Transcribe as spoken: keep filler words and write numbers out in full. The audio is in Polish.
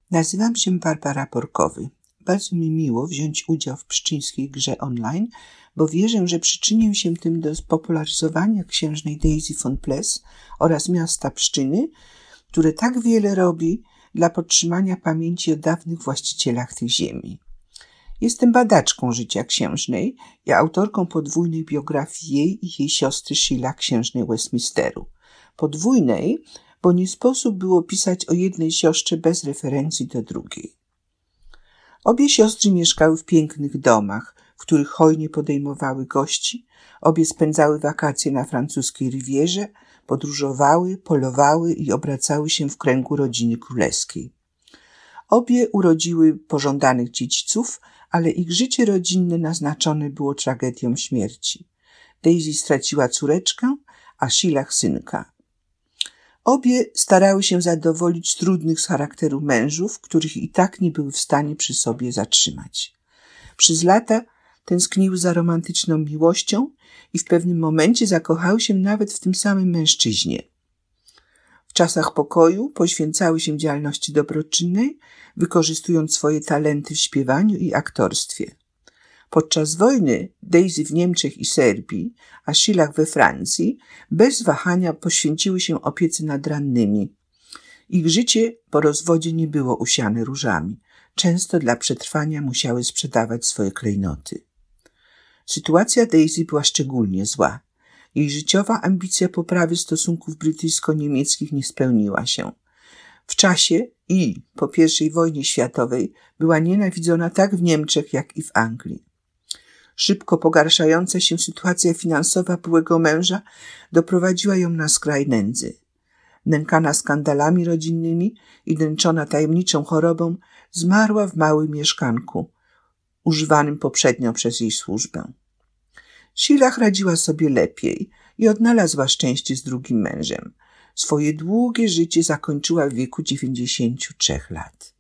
Nazywam się Barbara Porkowy. Bardzo mi miło wziąć udział w pszczyńskiej grze online, bo wierzę, że przyczynię się tym do spopularyzowania księżnej Daisy von Pless oraz miasta Pszczyny, które tak wiele robi dla podtrzymania pamięci o dawnych właścicielach tej ziemi. Jestem badaczką życia księżnej i autorką podwójnej biografii jej i jej siostry Sheila, księżnej Westminsteru. Podwójnej, bo nie sposób było pisać o jednej siostrze bez referencji do drugiej. Obie siostry mieszkały w pięknych domach, w których hojnie podejmowały gości, obie spędzały wakacje na francuskiej Rivierze, podróżowały, polowały i obracały się w kręgu rodziny królewskiej. Obie urodziły pożądanych dziedziców, ale ich życie rodzinne naznaczone było tragedią śmierci. Daisy straciła córeczkę, a Sheila synka. Obie starały się zadowolić trudnych z charakteru mężów, których i tak nie były w stanie przy sobie zatrzymać. Przez lata tęskniły za romantyczną miłością i w pewnym momencie zakochały się nawet w tym samym mężczyźnie. W czasach pokoju poświęcały się działalności dobroczynnej, wykorzystując swoje talenty w śpiewaniu i aktorstwie. Podczas wojny Daisy w Niemczech i Serbii, a Sheila we Francji, bez wahania poświęciły się opiece nad rannymi. Ich życie po rozwodzie nie było usiane różami. Często dla przetrwania musiały sprzedawać swoje klejnoty. Sytuacja Daisy była szczególnie zła. Jej życiowa ambicja poprawy stosunków brytyjsko-niemieckich nie spełniła się. W czasie i po pierwszej wojnie światowej była nienawidzona tak w Niemczech, jak i w Anglii. Szybko pogarszająca się sytuacja finansowa byłego męża doprowadziła ją na skraj nędzy. Nękana skandalami rodzinnymi i dręczona tajemniczą chorobą, zmarła w małym mieszkanku, używanym poprzednio przez jej służbę. Sheila radziła sobie lepiej i odnalazła szczęście z drugim mężem. Swoje długie życie zakończyła w wieku dziewięćdziesięciu trzech lat.